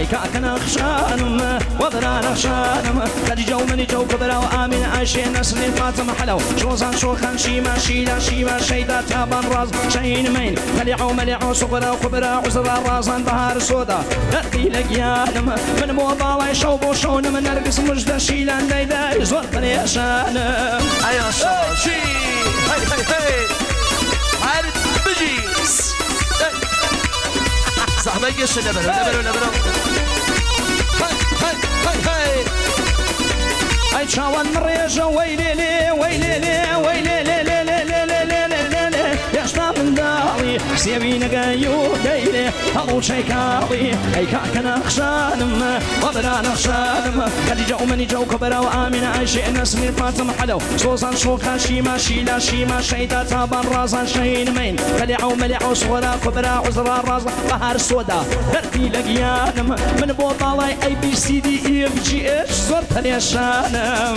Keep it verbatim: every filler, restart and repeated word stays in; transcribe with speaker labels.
Speaker 1: أي كأكنا خشانم وبرانا خشانم خدي جو مني جو كبرا وآمن عايشين نسل فاطمة حلو شوزان شوخان شيما شيلا شيما شيدا تابان راز شين مين خليعو مليعو صغرا وكبرا عزرا رازان بهار سودا أرقي لقيانم من موضالي شوبو شون من نرقص مجد شيلان دايدا زور بني أشانم
Speaker 2: أيا شي هاي هاي هاي عارف بجيس زحمة يقش نبرو نبرو نبرو هاي هاي هاي هاي
Speaker 1: أي شاوان مريجا ويلي لي ويلي لي ويلي لي لي لي لي لي لي لي لي يشتا من داري سيبين قايو ليلي هلو شيكاوي أي كاكنا خشانم وبرانا خشانم خلي جو مني جو كبرا وآمن عايشي الناس من فاطمة حلو صوصان شوكا شيما شيلا شيما شيدا تابان رازان شين مين خلي عو مليعو صغرا كبرا عزرا راز بهار سودا دربي لقيانم من بوطالاي اي بي سي دي اي اف جي اتش زور تليشانم